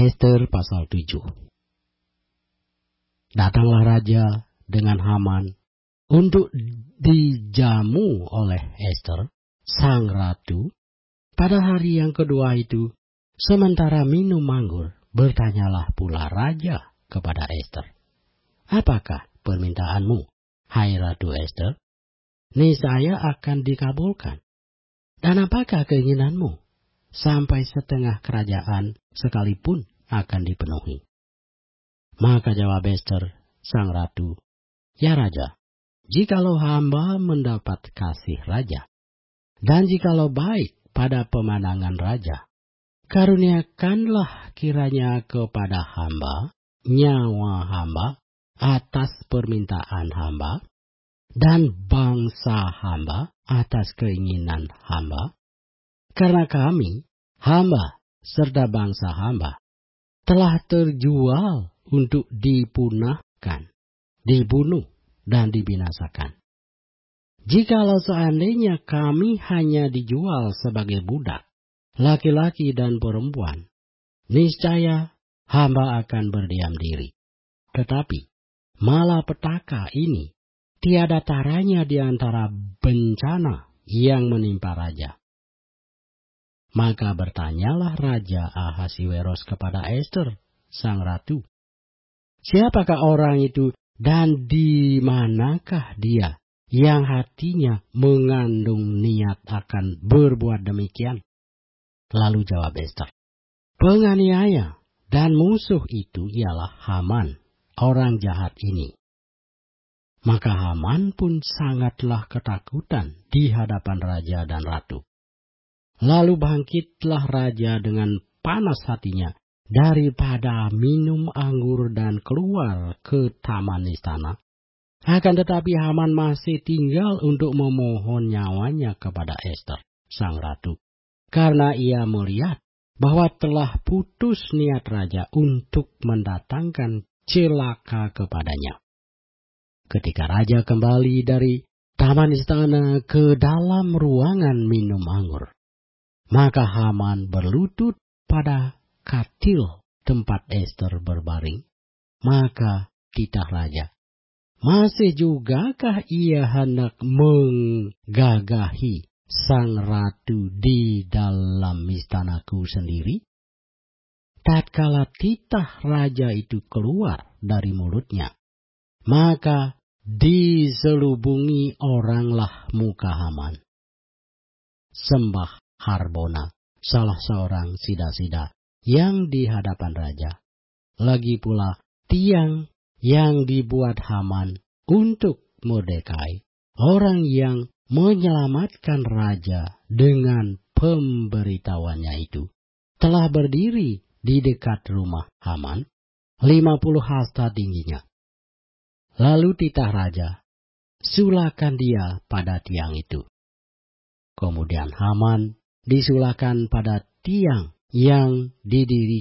Ester pasal 7. Datanglah raja dengan Haman untuk dijamu oleh Ester, sang ratu. Pada hari yang kedua itu, sementara minum anggur, bertanyalah pula raja kepada Ester, "Apakah permintaanmu, hai Ratu Ester? Niscaya akan dikabulkan. Dan apakah keinginanmu? Sampai setengah kerajaan sekalipun akan dipenuhi." Maka jawab Ester, sang ratu, "Ya raja, jikalau hamba mendapat kasih raja, dan jikalau baik pada pemandangan raja, karuniakanlah kiranya kepada hamba nyawa hamba atas permintaan hamba, dan bangsa hamba atas keinginan hamba, karena kami, hamba serta bangsa hamba, telah terjual untuk dipunahkan, dibunuh, dan dibinasakan. Jikalau seandainya kami hanya dijual sebagai budak, laki-laki dan perempuan, niscaya hamba akan berdiam diri. Tetapi malapetaka ini tiada taranya di antara bencana yang menimpa raja." Maka bertanyalah Raja Ahasiweros kepada Ester, sang ratu, "Siapakah orang itu dan di manakah dia yang hatinya mengandung niat akan berbuat demikian?" Lalu jawab Ester, "Penganiaya dan musuh itu ialah Haman, orang jahat ini." Maka Haman pun sangatlah ketakutan di hadapan raja dan ratu. Lalu bangkitlah raja dengan panas hatinya daripada minum anggur dan keluar ke taman istana. Akan tetapi Haman masih tinggal untuk memohon nyawanya kepada Ester, sang ratu, karena ia melihat bahwa telah putus niat raja untuk mendatangkan celaka kepadanya. Ketika raja kembali dari taman istana ke dalam ruangan minum anggur, maka Haman berlutut pada katil tempat Ester berbaring. Maka titah raja, "Masih jugakah ia hendak menggagahi sang ratu di dalam istanaku sendiri?" Tatkala titah raja itu keluar dari mulutnya, maka diselubungi oranglah muka Haman. Sembah Harbona, salah seorang sida-sida yang di hadapan raja, lagi pula tiang yang dibuat Haman untuk Mordekai, orang yang menyelamatkan raja dengan pemberitahuannya itu, telah berdiri di dekat rumah Haman, 50 hasta tingginya. Lalu titah raja, "Sulakan dia pada tiang itu." Kemudian Haman disulakan pada tiang yang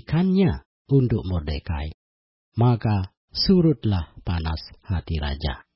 didirikannya untuk Mordekai. Maka surutlah panas hati raja.